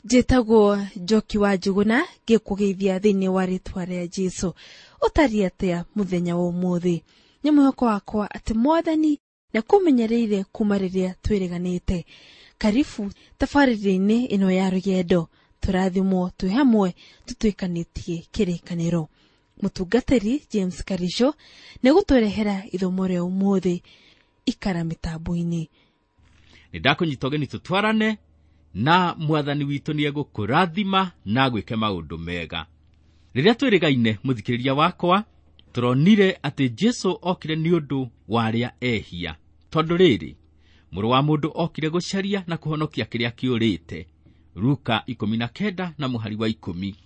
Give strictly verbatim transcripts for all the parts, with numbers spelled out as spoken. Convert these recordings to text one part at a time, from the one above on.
Jetago Njoki wa Njuguna gikugeithia thiini wa ritwa ria Jesu. Utari atia muthenya wa umuthi. Ni mwihoko wakwa ati Mwathani na kumenyereire kuma riria twiriganite. Karibu tafariri-ini ino ya rugendo. Turathimwo twi hamwe tutwikanitie kirikaniro. Mutungatiri James Karisho ne gutwerehera ithomo ria umuthi ikara mitambo-ini. Nidakunyitogeni tutwarane na Mwathani witu ni egukurathima na gwike maundu mega. Riria twirigaine muthikiriria wakwa, turonire ati Jesu okire ni undu wa aria ehia. Tondu riri muru wa mundu okire gucaria na kuhonokia kiria kiurite. Luka ikumi na kenda na muhari wa ikumi.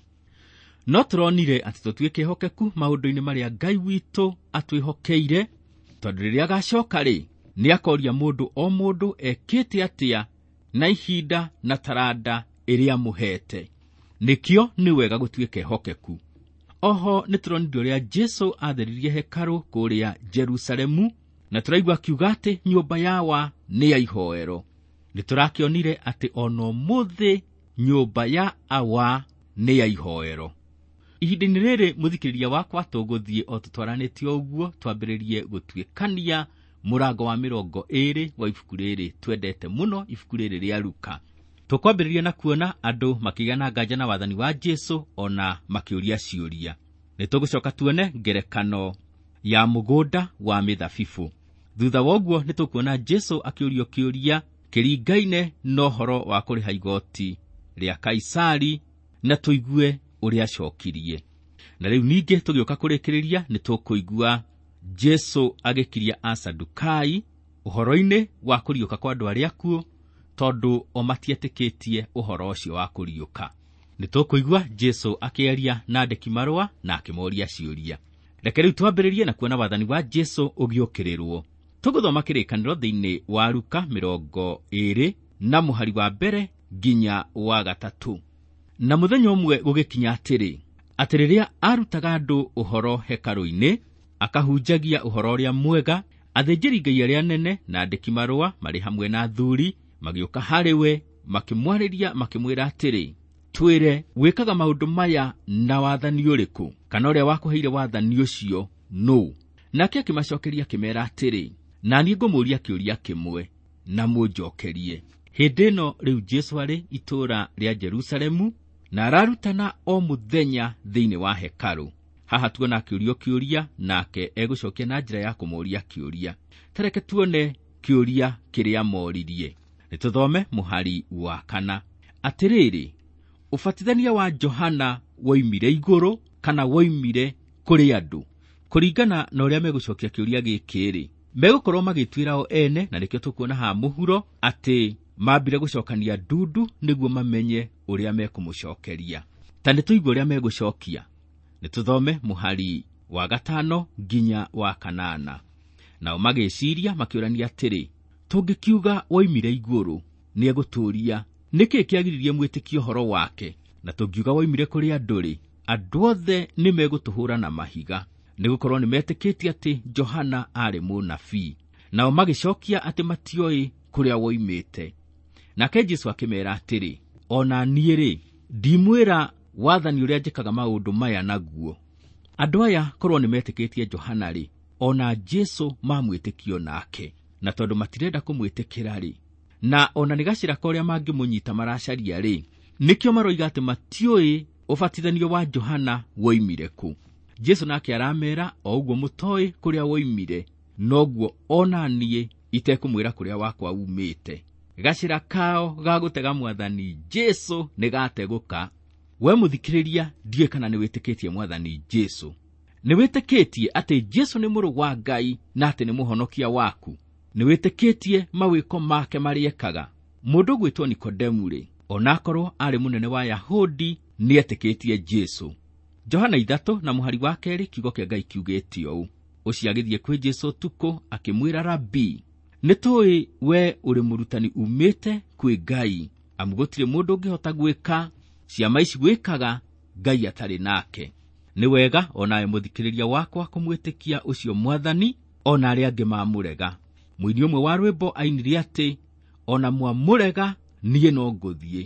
No turonire ati tutwike hokeku maundu-ini maria Ngai witu atwihokeire, tondu riria gacoka ri ni akoria mundu o mundu ekite atia na ihinda na taranda iria muhete. Nikio ni wega gutwike hokeku. Oho ni turonire uria Jesu atheririe hekaru kuria Jerusalemu, na turaigua kiuga ati nyumba yawa ni ya ihoero. Ni turakionire ati ono muthi nyumba ya awa ni ya ihoero. Ihinda-ini riri muthikiriria wakwa tuguthie o tutwaranitio uguo twambiririe gutwikania murango wa mirongo iri wa ibuku riri twendete muno, ibuku riri ria Luka. Tukwambiriria na kuona andu makigana nganja na wathani wa Jesu ona makiuria ciuria. Nitugucoka tuone ngerekano ya mugunda wa mithabibu. Thutha wa uguo nitukuona Jesu akiurio kiuria kiringaine no horo wa kuriha igoti ria Kaisari, na tuigue uria acokirie. Na riu ninge tugioka kurikiriria nitukuigua Jesu agikiria Asadukai uhoro-ini wa kuriuka kwa andu aria akuo, tondu o matietikitie uhoro ucio wa kuriuka. Nitukuigua Jesu akiaria na andiki marua na akimoria ciuria. Reke riu twambiririe na kuona wathani wa Jesu ugiukirirwo. Tuguthoma kirikaniro thiini wa Luka mirongo iri na muhari wa mbere nginya wa gatatu. Na muthenya umwe gugikinya atiri atiriria arutaga andu uhoro hekaru-ini, akahunjagia uhoro ria mwega, athinjiri Ngai aria nene na andiki marua mari hamwe na athuri magioka hariwe makimwariria makimwira atiri, twire wikaga maundu maya na wathani uriku, kana uria wakuheire wathani ucio no? Nake akimacokeria akimera atiri, na ni ngumuria kiuria kimwe na munjokerie. Hindi ino riu Jesu ari itura ria Jerusalemu na ararutana o muthenya thiini wa hekaru. Haha tuona kiurio kiuria nake egucokia na njira ya kumuria kiuria. Tareke tuone kiuria kiria moririe. Nituthome muhari wa kana. Atiriri, ufatithania wa Johana woimire iguru kana woimire kuri andu? Kuringana na uria megucokia kiuria gikiri, megukorwo magitwira o ene, na nikio tukuona ha muhuro ati mambire gucokania ndundu niguo mamenye uria mekumucokeria. Tani tuigwe uria megucokia. Nituthome muhari wa gatano nginya wa kanana. Nao magiciria makiurania atiri, tungikiuga woimire iguru ni eguturia niki kiagiririe mwitikio horo wake, na tungiuga woimire kuri anduri, andu othe ni megutuhura na mahiga, nigukorwo ni metikitie ati Johana ari munabii. Nao magicokia ati matioi kuria woimite. Nake Jesu akimera atiri, ona niiri ndimwira wathani uria njikaga maundu maya naguo. Andu aya korwo ni metikitie Johana ri, ona Jesu mamwitikio nake, na tondu matirenda kumwitikira ri, na ona nigacira koria mangimunyita maracaria ri, nikio maroiga ati matioi ubatithanio wa Johana woimire ku. Jesu nake aramera o uguo mutoi kuria woimire, noguo ona nie itekumwira kuria wakwa umite. Gacira kao gagutega Mwathani Jesu nigateguka. We muthikiriria, ndie kana ni witikitie Mwathani Jesu? Ni witikitie ati Jesu ni muru wa Ngai na ati ni muhonokia waku? Ni witikitie mawiko make mariekaga? Mundu gwitwo Nikodemu ri, onakorwo ari munene wa Yahudi, ni etikitie Jesu. Johana ithatu na muhari wa keri kiugo kia Ngai kiugitio u. Uciagithie kwi Jesu tuko akimwira, Rabi, nitoi we uri murutani umite kwi Ngai, amu gutire mundu ungihota gwika ciama ici gwikaga Ngai atari nake. Ni wega onawe muthikiriria wakwa kumwitikia ucio Mwathani, ona aria angi mamurega. Muini umwe wa rwimbo ainire ati, ona mwamurega nie no nguthie,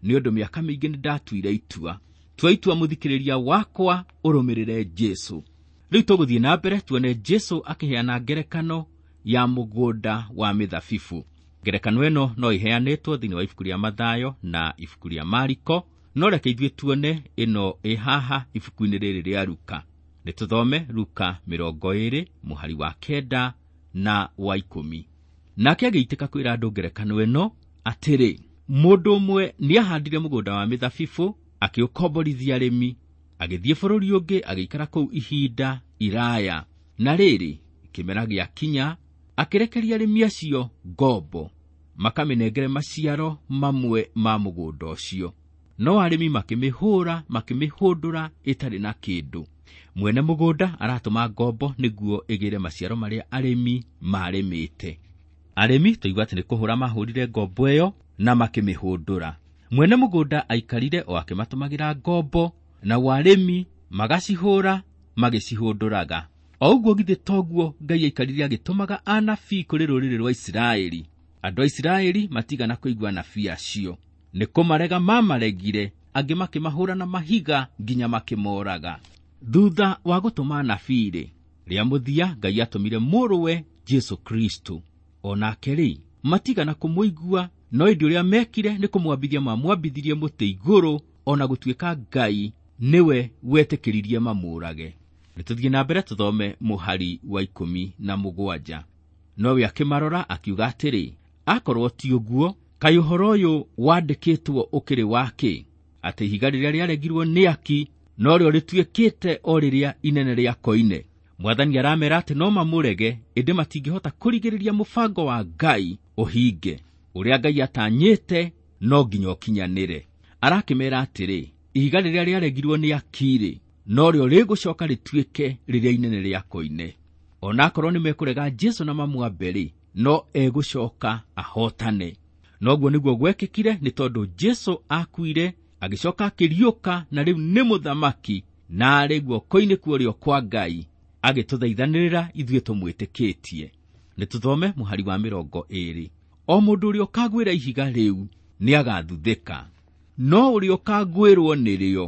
nĩ ũndũ mĩaka mĩingĩ nĩ ndatuire itua. Tua itua mũthikĩrĩria wakwa ũrũmĩrĩre Jesu. Rĩu tũgũthiĩ na mbere tuone Jesu akĩheana ngerekano ya mũgũnda wa mĩthabibũ. Ngerekano ĩno no iheanĩtwo thĩinĩ wa ibuku rĩa Mathayo na ibuku rĩa Mariko, no reke ithuĩ tuone ĩno ĩ haha ibuku-inĩ rĩrĩ rĩa Luka. Nĩtũthome Luka mĩrongo ĩĩrĩ mũhari wa kenda na wa ikũmi. Nake agĩitĩka kwĩra andũ ngerekano ĩno atĩrĩ, mũndũ ũmwe nĩahandire mũgũnda wa mĩthabibũ, akĩũkomborithia arĩmi, agĩthiĩ bũrũri ũngĩ, agĩikara kũu ihinda iraya. Na rĩrĩ, kĩmera gĩakinya, akĩrekeria arĩmi acio ngombo, makamĩnengere maciaro mamwe ma mũgũnda ũcio. No arĩmi makĩmĩhũra, makĩmĩhũndũra ĩtarĩ na kĩndũ. Mwene mũgũnda aratũma ngombo nĩguo ĩgĩre maciaro marĩa arĩmi marĩmĩte. Arĩmi tũigua atĩ nĩ kũhũra mahũrire ngombo ĩyo na makĩmĩhũndũra. Mwene mũgũnda aikarire o akĩmatũmagĩra ngombo, na arĩmi magacihũra magĩcihũndũraga. O ũguo githĩ toguo Ngai aikarire agĩtũmaga anabii kũrĩ rũrĩrĩ rwa Isiraeli. Andũ a Isiraeli matigana kũigua anabii acio. Nĩ kũmarega mamaregire, angĩ makĩmahũra na mahiga nginya makĩmoraga. Thutha wa gũtũma anabii, rĩa mũthia Ngai atũmire mũrũwe Jesu Kristo. Onake rĩ, matigana kũmũigua, no ĩndĩ ũrĩa mekire nĩ kũmwambithia mamwambithirie mũtĩ igũrũ, ona gũtuĩka Ngai nĩwe wetĩkĩririe mamũrage. Nĩtũthiĩ na mbere tũthome mũhari wa ikũmi na mũgwanja. Nowe akĩmarora akiuga atĩrĩ, akorwo ti ũguo, kaĩ ũhoro ũyũ wandĩkĩtwo ũkĩrĩ wake, atĩ ihiga rĩrĩa rĩaregirwo nĩ aki, no rĩo rĩtuĩkĩte o rĩrĩa inene rĩa koine. Mwathani aramera atĩ no mamũrege, ĩndĩ matingĩhota kũrigĩrĩria mũbango wa Ngai ũhinge. Ũrĩa Ngai atanyĩte no nginya ũkinyanĩre. Arakĩmera atĩrĩ, ihiga rĩrĩa rĩaregirwo nĩ akire, no rĩo rĩgũcoka rĩtuĩke rĩrĩa inene rĩa koine. Onakorwo nĩ mekũrega Jesu na mamwambere, no egũcoka ahotane. Noguo nĩguo gwekĩkire, nĩ tondũ Jesu akuire, agĩcoka akĩriũka, na rĩu nĩ mũthamaki, na arĩ guoko-inĩ kuo kwa Ngai, agĩtũthaithanĩrĩra ithuĩ tũmwĩtĩkĩtie. Nĩtũthome mũhari wa mĩrongo ĩĩrĩ. O mũndũ ũrĩa ũkagwĩra ihiga rĩu nĩagathuthĩka, no ũrĩa ũkagwĩrwo nĩrĩo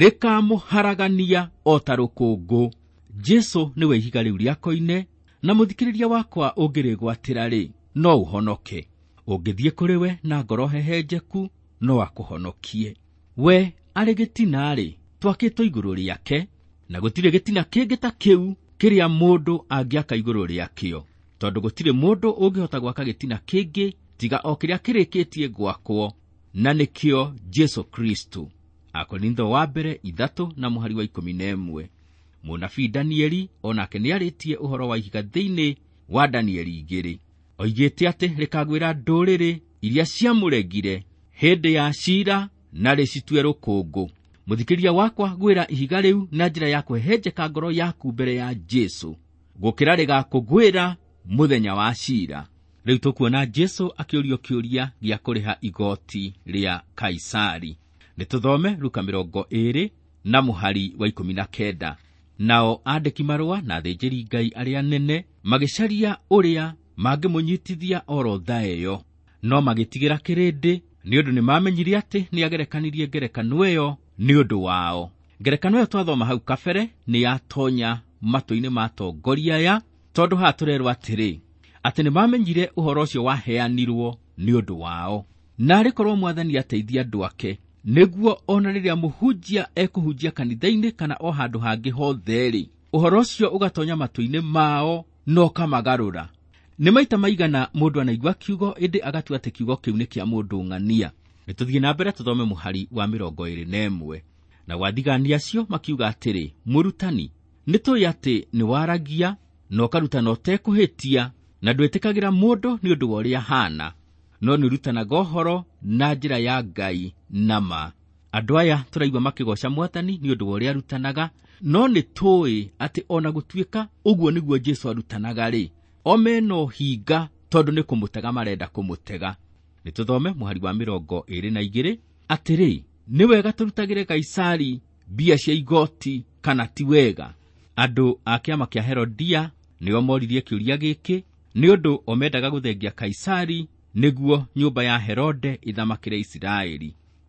rĩkamũharagania o ta rũkũngũ. Jesu nĩwe ihiga rĩu rĩa koine, na mũthikĩrĩria wakwa ũngĩrĩgwatĩra rĩ, no ũhonoke. Ũngĩthiĩ kũrĩ we na ngoro hehenjeku, no akũhonokie. We arĩ gĩtina rĩ, twakĩtwo igũrũ rĩake, na gũtirĩ gĩtina kĩngĩ ta kĩu kĩrĩa mũndũ angĩaka igũrũ rĩakĩo, tondũ gũtirĩ mũndũ ũngĩhota gwaka gĩtina kĩngĩ tiga o kĩrĩa kĩrĩkĩtie gwakwo, na nĩkĩo Jesu Kristo. Akorintho wa mbere ithatũ na mũhari wa ikũmi na ĩmwe. Mũnabii Danieli onake nĩarĩtie ũhoro wa ihiga thĩinĩ wa Danieli igĩrĩ. Oigĩte atĩ rĩkagwĩra ndũrĩrĩ iria ciamũregire hĩndĩ ya ciira na rĩcitue rũkũngũ. Mũthikĩrĩria wakwa, gwĩra ihiga rĩu na njĩra ya kwehenjeka ngoro yaku mbere ya Jesu, gũkĩra rĩgakũgwĩra mũthenya wa ciira. Rĩu tũkuona Jesu akĩũrio kĩũria gĩa kũrĩha igoti rĩa Kaisari. Nĩtũthome Luka mĩrongo ĩĩrĩ na mũhari wa ikũmi na kenda. Nao andĩki marũa na athĩnjĩri Ngai arĩa nene magĩcaria ũrĩa mangĩmũnyitithia orotha ĩyo, no magĩtigĩra kĩrĩndĩ, nĩ ũndũ nĩmamenyire atĩ nĩagerekanirie ngerekano ĩyo nĩ ũndũ wao. Ngerekano ĩyo twathoma hau kabere nĩ yatonya matũ-inĩ ma atongoria aya, tondũ haha tũrerwo atĩrĩ, atĩ nĩmamenyire ũhoro ũcio waheanirwo nĩ ũndũ wao. Na arĩkorwo Mwathani ateithia andũ ake, nĩguo ona rĩrĩa mũhunjia ekũhunjia kanitha-inĩ kana o handũ hangĩ hothe-rĩ, ũhoro ũcio ũgatonya matũ-inĩ mao no kamagarũra. Nĩ maita maigana mũndũ anaigua kiugo ĩndĩ agatua atĩ kiugo kĩu nĩ kĩa mũndũ ng'ania. Nĩtũthiĩ na mbere tũthome mũhari wa mĩrongo ĩĩrĩ na ĩmwe. Na wathigani acio makiuga atĩrĩ, mũrutani, nĩtũĩ atĩ nĩ waragia na ũkarutana ũtekũhĩtia, na ndwĩtĩkagĩra mũndũ nĩ ũndũ wa ũrĩa hana, no nĩũrutanaga ũhoro na njĩra ya Ngai na ma. Andũ aya tũraigua makĩgoca Mwathani nĩ ũndũ wa ũrĩa arutanaga, no nĩtũĩ atĩ ona gũtuĩka ũguo nĩguo Jesu arutanaga-rĩ, o mena ũhinga, tondũ nĩ kũmũtega marenda kũmũtega. Nĩtũthome mũhari wa mĩrongo ĩĩrĩ na igĩrĩ atĩrĩ, nĩ wega tũrutagĩre Kaisari mbia cia igoti kana ti wega? Andũ a kĩama kĩa Herodia nĩo moririe kĩũria gĩkĩ, nĩ ũndũ o mendaga gũthengia Kaisari nĩguo nyũmba ya Herode ithamakĩre Isiraeli.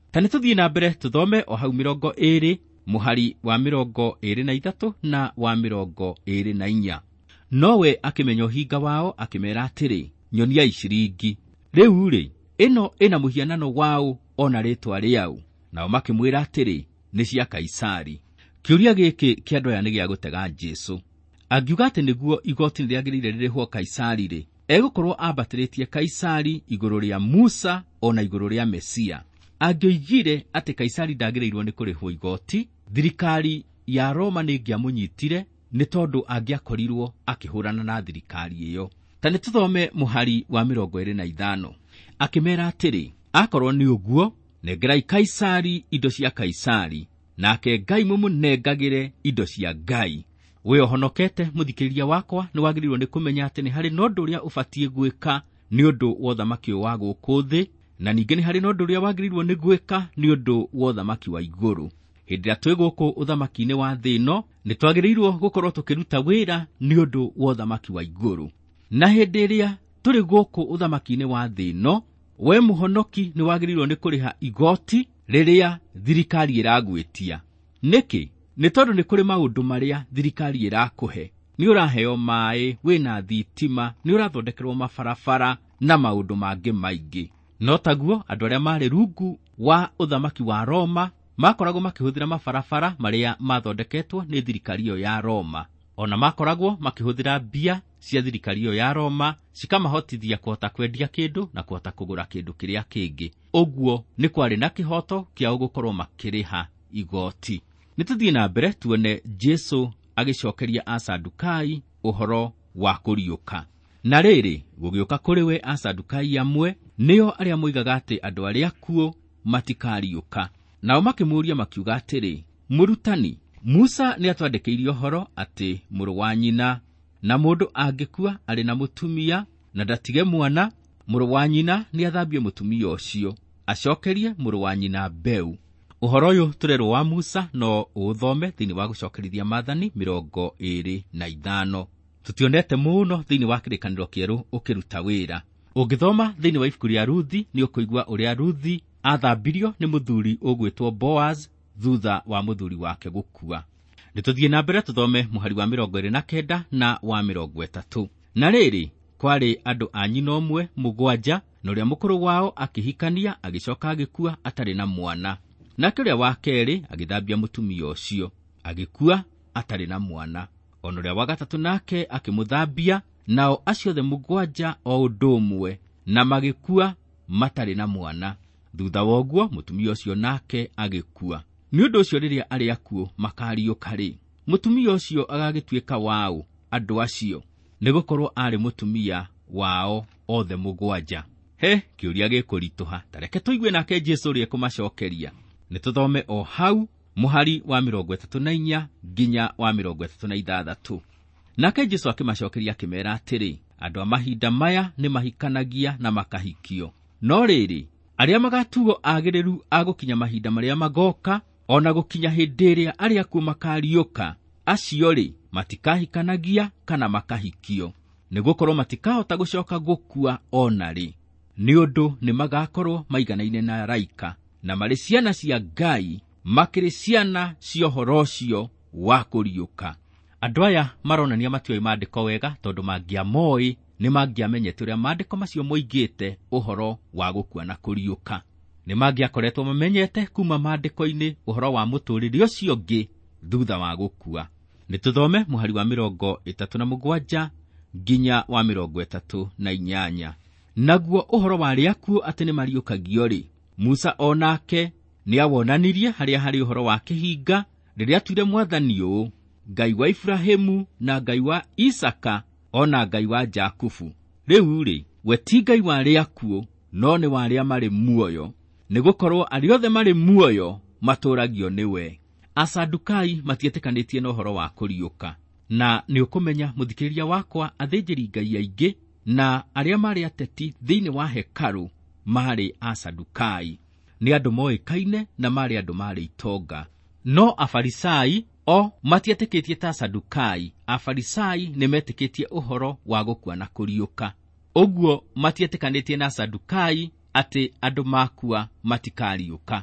Ta nĩtũthiĩ na mbere tũthome o hau mĩrongo ĩrĩ mũhari wa mĩrongo ĩrĩ na ithatũ na wa mĩrongo ĩrĩ na inya. Nowe akĩmenya ũhinga wao akĩmera atĩrĩ, nyoniai ciringi. Rĩu-rĩ, ĩno ĩna mũhianano wao ona rĩtwa rĩao. Nao makĩmwĩra atĩrĩ, nĩ cia Kaisari. Kĩũria gĩkĩ kĩa andũ aya nĩ gĩa gũtega Jesũ. Angiuga atĩ nĩguo igoti rĩagĩrĩire rĩrĩhwo Kaisari-rĩ, egũkorwo ambatĩrĩtie Kaisari igũrũ rĩa Musa ona igũrũ rĩa Mesia. Angĩoigire atĩ Kaisari ndagĩrĩirwo nĩ kũrĩhwo igoti, thirikari ya Roma nĩngĩamũnyitire nĩ tondũ angĩakorirwo akĩhũrana na thirikari ĩyo. Ta nĩtũthome mũhari wa mĩrongo ĩrĩ na ithano. Akĩmera atĩrĩ, akorwo nĩ ũguo, nengerai Kaisari indo cia Kaisari, nake Ngai mũmũnengagĩre indo cia Ngai. We ohonokete mũthikĩrĩria wakwa, nĩ wagĩrĩirwo nĩ kũmenya atĩ nĩ harĩ na ũndũ ũrĩa ũbatiĩ gwĩka nĩ ũndũ wa ũthamaki wa gũkũ thĩ, na ningĩ nĩ harĩ na ũndũ ũrĩa wagĩrĩirwo nĩ gwĩka nĩ ũndũ wa ũthamaki wa igũrũ. Hĩndĩ ĩrĩa twĩ gũkũ ũthamaki-inĩ wa thĩ ĩno, nĩ twagĩrĩirwo gũkorwo tũkĩruta wĩra nĩ ũndũ wa ũthamaki wa igũrũ. Na hĩndĩ ĩrĩa tũrĩ gũkũ ũthamaki-inĩ wa thĩ ĩno, we mũhonoki nĩ wagĩrĩirwo nĩ kũrĩha igoti rĩrĩa thirikari ĩragwĩtia. Nĩkĩ? Nĩ tondũ nĩ kũrĩ maũndũ marĩa thirikari ĩrakũhe. Nĩ ũraheo maĩ, wĩna thitima, nĩ ũrathondekerwo mabarabara na maũndũ mangĩ maingĩ. No taguo andũ arĩa marĩ rungu wa ũthamaki wa Roma makoragwo makĩhũthĩra mabarabara marĩa mathondeketwo nĩ thirikari ĩyo ya Roma. Ona makoragwo makĩhũthĩra mbia cia thirikari ĩyo ya Roma, cikamahotithia kũhota kwendia kĩndũ na kũhota kũgũra kĩndũ kĩrĩa kĩngĩ. Ũguo nĩ kwarĩ na kĩhoto kĩa gũkorwo makĩrĩha igoti. Nĩtũthiĩ na mbere tuone Jesũ agĩcokeria Asadukai ũhoro wa kũriũka. Na rĩrĩ, gũgĩũka kũrĩ we Asadukai amwe nĩo arĩa moigaga atĩ andũ arĩa akuũ matikariũka. Nao makĩmũũria makiuga atĩrĩ, mũrutani, Musa nĩ atwandĩkĩirie ũhoro atĩ mũrũ wa nyina na mũndũ angĩkua arĩ na mũtumia na ndatige mwana, mũrũ wa nyina nĩ athambie mũtumia ũcio, acokerie mũrũ wa nyina mbeu. Ũhoro ũyũ tũrerwo wa Musa no ũthome thĩinĩ wa gũcokerithia Maathani mĩrongo ĩrĩ na ithano. Tũtionete mũno thĩinĩ wa kĩrĩkanĩro kĩerũ ũkĩruta wĩra. Ũngĩthoma thĩinĩ wa ibuku rĩa Ruthi nĩ ũkũigua ũrĩa Ruthi athambirio nĩ mũthuri ũgwĩtwo Boaz thutha wa mũthuri wake gũkua. Nĩtũthiĩ na mbere tũthome mũhari wa mĩrongo ĩrĩ na kenda na wa mĩrongo ĩtatũ. Na rĩrĩ, kwarĩ andũ a nyina ũmwe mũgwanja, na ũrĩa mũkũrũ wao akĩhikania agĩcoka agĩkua atarĩ na mwana. Nake ũrĩa wa kerĩ agĩthambia mũtumia ũcio, agĩkua atarĩ na mwana. Ona ũrĩa wa gatatũ nake akĩmũthambia, nao acio othe mũgwanja o ũndũ ũmwe, na magĩkua matarĩ na mwana. Thutha wa ũguo mũtumia ũcio nake agĩkua. Nĩ ũndũ ũcio rĩrĩa arĩa akuũ makariũka-rĩ, mũtumia ũcio agagĩtuĩka wao andũ acio, nĩgũkorwo arĩ mũtumia wao othe mũgwanja. He, kĩũria gĩkũritũha. Tareke tũigue nake Jesũ ũrĩa kũmacokeria. Nĩtũthome o hau mũhari wa mĩrongo ĩtatũ na inya nginya wa mĩrongo ĩtatũ na ithathatũ. Nake Jesũ akĩmacokeria akĩmera atĩrĩ, andũ a mahinda maya nĩ mahikanagia na makahikio. No rĩrĩ, arĩa magatuo agĩrĩru agũkinya mahinda marĩa magoka, ona gũkinya hĩndĩ ĩrĩa arĩa akuũ makariũka, acio-rĩ, matikahikanagia kana makahikio, nĩgũkorwo matikahota gũcoka gũkua ona rĩ, nĩ ũndũ nĩ magakorwo maiganaine na araika, na marĩ ciana cia Ngai, makĩrĩ ciana cia ũhoro ũcio wa kũriũka. Andũ aya maronania matiũĩ maandĩko wega, tondũ mangĩamoĩ nĩ mangĩamenyete ũrĩa maandĩko macio moigĩte ũhoro wa gũkua na kũriũka. Nĩ mangĩakoretwo mamenyete kuma maandĩko-inĩ ũhoro wa mũtũũrĩre ũcio ũngĩ thutha wa gũkua. Nĩtũthome mũhari wa mĩrongo ĩtatũ na mũgwanja nginya wa mĩrongo ĩtatũ na inyanya. Naguo ũhoro wa arĩa akuũ atĩ nĩ mariũkagio-rĩ, Musa onake nĩ awonanirie harĩa harĩ ũhoro wa kĩhinga, rĩrĩa atuire Mwathani ũũ, Ngai wa Ibrahimu na Ngai wa Isaka ona Ngai wa Jakubu. Rĩu-rĩ, we ti Ngai wa arĩa akuũ, no nĩ wa arĩa marĩ muoyo, nĩgũkorwo arĩa othe marĩ muoyo matũũragio nĩwe. Asadukai matietĩkanĩtie na ũhoro wa kũriũka, na nĩ ũkũmenya mũthikĩrĩria wakwa, athĩnjĩri Ngai aingĩ na arĩa marĩ ateti thĩinĩ wa hekarũ marĩ Asadukai. Nĩ andũ moĩkaine na marĩ andũ marĩ itonga. No Afarisai o matietĩkĩtie ta Asadukai. Afarisai nĩ metĩkĩtie ũhoro wa gũkua na kũriũka. Ũguo matietĩkanĩtie na Asadukai atĩ andũ makua matikariũka.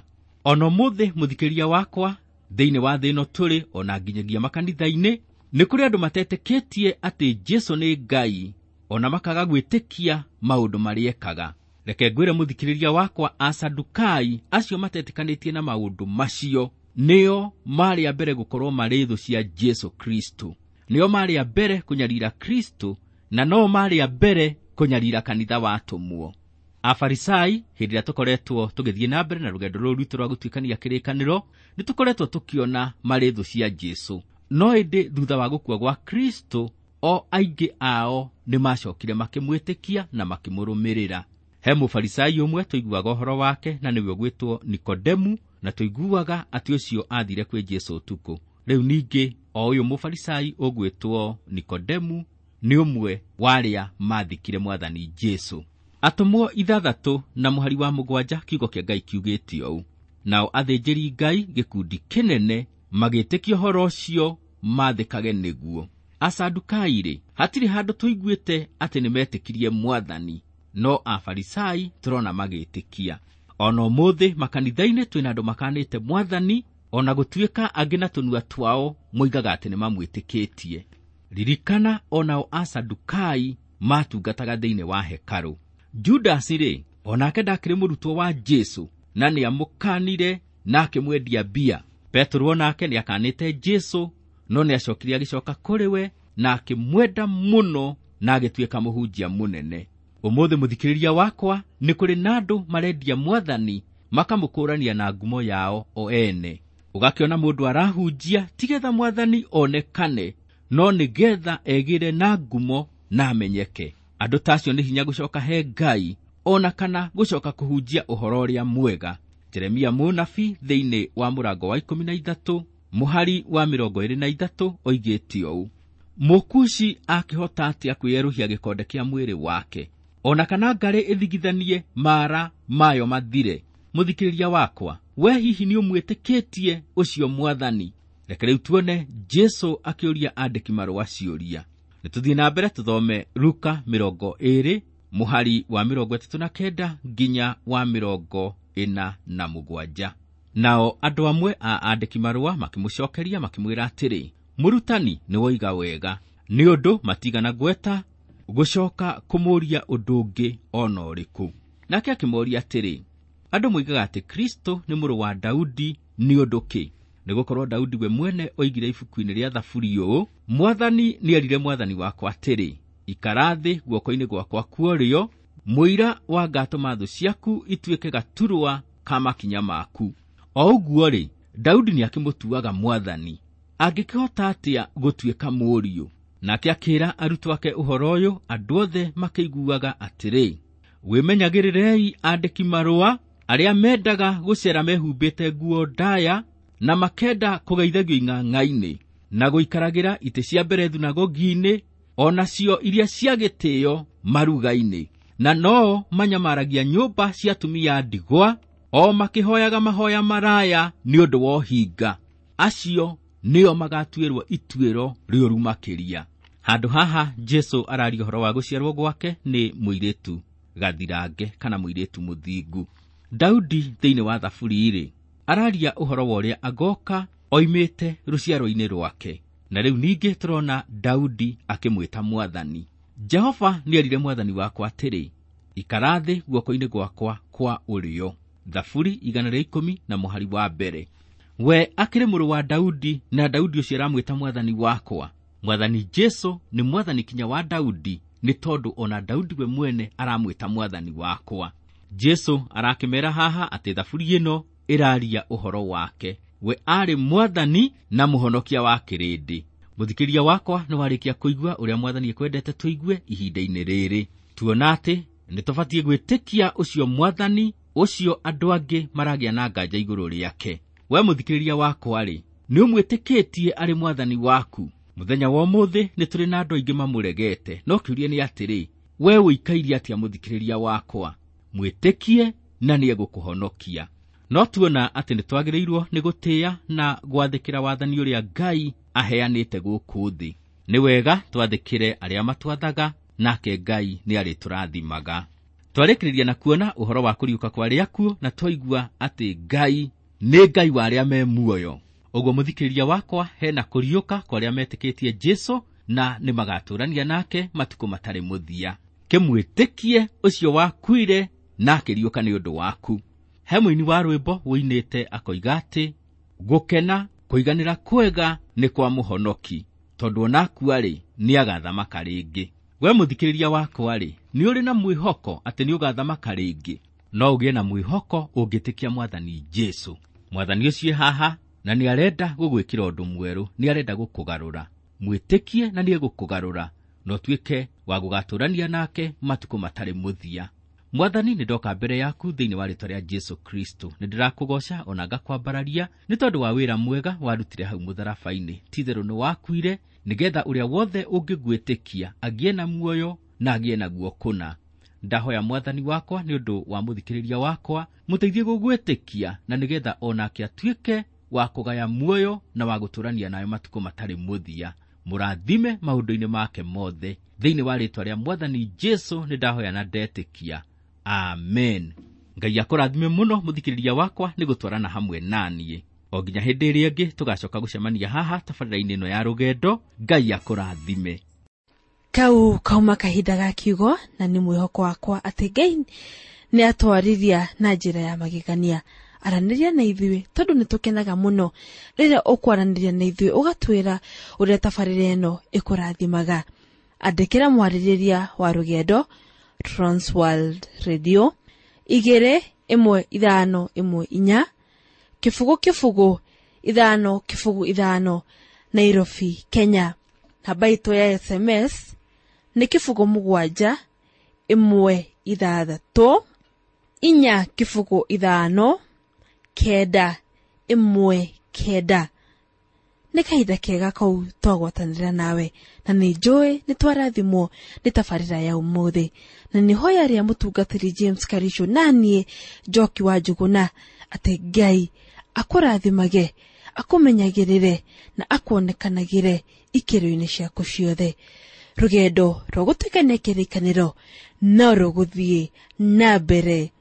Ono muthi muthikĩria wakwa, thĩinĩ wa thĩ ĩno tũrĩ ona nginyagia makanitha-inĩ, nĩ kũrĩ andũ mateteketie atĩ Jesu nĩ Ngai, ona makaga gwĩtĩkia maũndũ marĩa ekaga. Reke ngwĩre mũthikĩrĩria wakwa, Asadukai acio matetĩkanĩtie na maũndũ macio nĩo marĩ a mbere gũkorwo marĩ thũ cia Jesu Kristo. Nĩo marĩ a mbere kũnyarira Kristo, na no marĩ a mbere kũnyarira kanitha watũmwo. Afarisai, hĩndĩ ĩrĩa tũkoretwo tũgĩthiĩ na mbere na rũgendo rũrũ rwitũ rwa gũtuĩkania kĩrĩkanĩro, nĩ tũkoretwo tũkĩona marĩ thũ cia Jesu. No ĩndĩ thutha wa gũkua gwa Kristo, o aingĩ ao nĩ macokire makĩmwĩtĩkia na makĩmũrũmĩrĩra. He mũfarisai ũmwe tũiguaga ũhoro wake, na nĩwe ũgwĩtwo Nikodemu, na tũiguaga atĩ ũcio athire kwĩ Jesu ũtukũ. Rĩu ningĩ o ũyũ mũfarisai ũgwĩtwo Nikodemu nĩ ũmwe wa arĩa mathikire Mwathani Jesu. Atũmwo ithathatũ na mũhari wa mũgwanja, kiugo kĩa Ngai kiugĩte ũũ: nao athĩnjĩri Ngai gĩkundi kĩnene magĩtĩkia ũhoro ũcio mathĩkage nĩguo. Asadukai-rĩ, hatirĩ handũ tũiguĩte atĩ nĩ metĩkirie Mwathani, no Afarisai tũrona magĩtĩkia. Ona ũmũthĩ makanitha-inĩ twĩna andũ makanĩte Mwathani, ona gũtuĩka angĩ na tũnua twao moigaga atĩ nĩ mamwĩtĩkĩtie. Ririkana onao Asadukai matungataga thĩinĩ wa hekarũ. Judasi-rĩ, onake ndakĩrĩ mũrutwo wa Jesu, na nĩ amũkanire na akĩmwendia mbia. Petro onake nĩ akanĩte Jesu, no nĩ acokire agĩcoka kũrĩ we na akĩmwenda mũno na agĩtuĩka mũhunjia mũnene. Ũmũthĩ mũthikĩrĩria wakwa, nĩ kũrĩ na andũ marendia Mwathani makamũkũrania na ngumo yao o ene. Ũgakĩona mũndũ arahunjia tigetha Mwathani onekane, no nĩgetha egĩre na ngumo na amenyeke. Andũ tacio nĩ hinya gũcoka he Ngai, ona kana gũcoka kũhunjia ũhoro ũrĩa mwega. Jeremia mũnabii thĩinĩ wa mũrango wa ikũmi na ithatũ, mũhari wa mĩrongo ĩrĩ na ithatũ, oigĩte ũũ: Mũkushi akĩhota atĩa kwĩyeruhia gĩkonde kĩa mwĩrĩ wake, ona kana ngarĩ ĩthigithanie mara mayo mathire. Mũthikĩrĩria wakwa, we hihi nĩ ũmwĩtĩkĩtie ũcio Mwathani? Reke rĩu tuone Jesu akĩũria andĩki marũa ciũria. Nĩtũthiĩ na mbere tũthome Luka mĩrongo ĩrĩ, mũhari wa mĩrongo ĩtatũ na kenda nginya wa mĩrongo ĩna na mũgwanja. Nao andũ amwe a andĩki marũa makĩmũcokeria makĩmwĩra atĩrĩ, Mũrutani nĩ woiga wega, nĩ ũndũ matigana gweta gũcoka kũmũria ũndũ ũngĩ ona ũrĩkũ. Nake akĩmoria atĩrĩ, andũ moigaga atĩ Kristo nĩ mũrũ wa Daudi nĩ ũndũ kĩ? Nĩgũkorwo Daudi we mwene oigire ibuku-inĩ rĩa Thaburi ũũ: Mwathani nĩerire Mwathani wakwa atĩrĩ, ikara thĩ guoko-inĩ gwakwa kwa ũrĩo, mũira wa ngatũma thũ ciaku ituĩke gaturwa ka makinya maku. O ũguo-rĩ, Daudi nĩakĩmũtuaga Mwathani. Angĩkĩhota atĩa gũtuĩka mũriũ? Nake akĩĩra arutwo ake ũhoro ũyũ, andũ othe makĩiguaga atĩrĩ, wĩmenyagĩrĩrei andĩki marũa arĩa mendaga gũcera mehumbĩte nguo ndaya, na makenda kũgeithagio ing'ang'a-inĩ, na gũikaragĩra itĩ cia mbere thunagogi-inĩ, ona cio iria cia gĩtĩĩo maruga-inĩ, na no manyamaragia nyũmba cia atumia ndigwa, o makĩhoyaga mahoya maraya nĩ ũndũ wa ũhinga. Acio nĩo magatuĩrwo ituĩro rĩũru makĩria. Handũ haha Jesu araria ũhoro wa gũciarwo gwake nĩ mũirĩtu gathirange kana mũirĩtu mũthingu. Daudi thĩinĩ wa Thaburi-rĩ, araria ũhoro wa ũrĩa agoka oimĩte rũciaro-inĩ rwake. Na rĩu ningĩ tũrona Daudi akĩmwĩta Mwathani. Jehova nĩerire Mwathani wakwa atĩrĩ, ikara thĩ guoko-inĩ gwakwa kwa ũrĩo. Thaburi igana rĩa ikũmi na mũhari wa mbere. We akĩrĩ mũrũ wa Daudi, na Daudi ũcio aramwĩta Mwathani wakwa. Mwathani Jesu nĩ Mwathani kinya wa Daudi, nĩ tondũ ona Daudi we mwene aramwĩta Mwathani wakwa. Jesu arakĩmera haha atĩ Thaburi ĩno ĩraria ũhoro wake. We arĩ Mwathani na mũhonokia wa kĩrĩndĩ. Mũthikĩria wakwa nĩ warĩkia kũigua ũrĩa Mwathani ekwendete tũigue ihinda-inĩ rĩrĩ. Tuona atĩ nĩ tũbatiĩ gwĩtĩkia ũcio Mwathani, ũcio andũ angĩ maragĩa na nganja igũrũ rĩake. We mũthikĩrĩria wakwa-rĩ, nĩ ũmwĩtĩkĩtie arĩ Mwathani waku? Mũthenya wa ũmũthĩ nĩ tũrĩ na andũ aingĩ mamũregete, no kĩũria nĩ atĩrĩ, we ũikairie atĩa mũthikĩrĩria wakwa? Mwĩtĩkie na nĩ egũkũhonokia. No tuona atĩ nĩ twagĩrĩirwo nĩ gũtĩĩa na gwathĩkĩra wathani ũrĩa Ngai aheanĩte gũkũ thĩ. Nĩ wega twathĩkĩre arĩa matwathaga, nake Ngai nĩ arĩ tũrathimaga. Twarĩkĩrĩria na kuona ũhoro wa kũriũka kwa arĩa akuũ, na twaigua atĩ Ngai nĩ Ngai wa arĩa me muoyo. Ũguo mũthikĩrĩria wakwa, hena kũriũka kwa arĩa metĩkĩtie Jesũ na nĩ magatũrania nake matukũ matarĩ mũthia. Kĩmwĩtĩkie ũcio wakuire na akĩriũka nĩ ũndũ waku. He mũini wa rwĩmbo woinĩte akoiga atĩ gũkena kũiganĩra kwega nĩ kwa mũhonoki, tondũ onakua-rĩ nĩ agathamaka rĩngĩ. We mũthikĩrĩria wakwa-rĩ, nĩ ũrĩ na mwĩhoko atĩ nĩ ũgathamaka rĩngĩ? No ũgĩe na mwĩhoko ũngĩtĩkia Mwathani Jesũ. Mwathani ũcio haha na nĩ arenda gũgwĩkĩra ũndũ mwerũ, nĩ arenda gũkũgarũra. Mwĩtĩkie na nĩ egũkũgarũra, no tuĩke wa gũgatũrania nake matukũ matarĩ mũthia. Mwathani, nĩ ndoka mbere yaku thĩinĩ wa rĩĩtwa rĩa Jesũ Kristo. Nĩ ndĩrakũgoca ona ngakwambararia nĩ tondũ wa wĩra mwega warutire hau mũtharaba-inĩ. Ti-itherũ nĩ wakuire nĩgetha ũrĩa wothe ũngĩgwĩtĩkia agĩe na muoyo na agĩe naguo kũna. Ndahoya Mwathani wakwa nĩ ũndũ wa mũthikĩrĩria wakwa, mũteithie gũgwĩtĩkia na nĩgetha onake atuĩke wa kũgaya muoyo na wa gũtũrania nayo matukũ matarĩ mũthia. Mũrathime maũndũ-inĩ make mothe thĩinĩ wa rĩĩtwa rĩa Mwathani Jesũ nĩ ndahoya na ndetĩkia. Amen. Ngai akũrathime mũno mũthikĩrĩria wakwa nĩ gũtwarana hamwe naniĩ. O nginya hĩndĩ ĩrĩa ĩngĩ tũgacoka gũcemania haha tabarĩra-inĩ ĩno ya rũgendo. Ngai akũrathime. Kau kauma kahinda ga kiugo, na nĩ mwĩhoko wakwa atĩ Ngai nĩ atwarithia na njĩra ya magegania. Aranĩria na ithuĩ tondũ nĩ tũkenaga mũno rĩrĩa ũkwaranĩria na ithuĩ ũgatwĩra ũrĩa tabarĩra ĩno ĩkũrathimaga. Andĩkĩra mwarĩrĩria wa rũgendo Transworld Radio igĩrĩ ĩmwe ithano ĩmwe inya kĩbũgũ kĩbũgũ ithano kĩbũgũ ithano Nairobi, Kenya. Namba itũ ya S M S nĩ kĩbũgũ mũgwanja ĩmwe ithathatũ inya kĩbũgũ ithano kenda ĩmwe kenda. Nĩ kahinda kega kau twagwatanĩra nawe, na nĩ njũĩ nĩ twarathimwo nĩ tabarĩra ya ũmũthĩ. Na nĩ hoya rĩa mũtungatĩri James Karisho na niĩ Njoki wa Njuguna atĩ Ngai akũrathimage, akũmenyagĩrĩre na akuonekanagĩre ikĩro-inĩ ciaku ciothe. Rũgendo rwa gũtuĩkania kĩrĩkanĩro no rũgũthiĩ na mbere.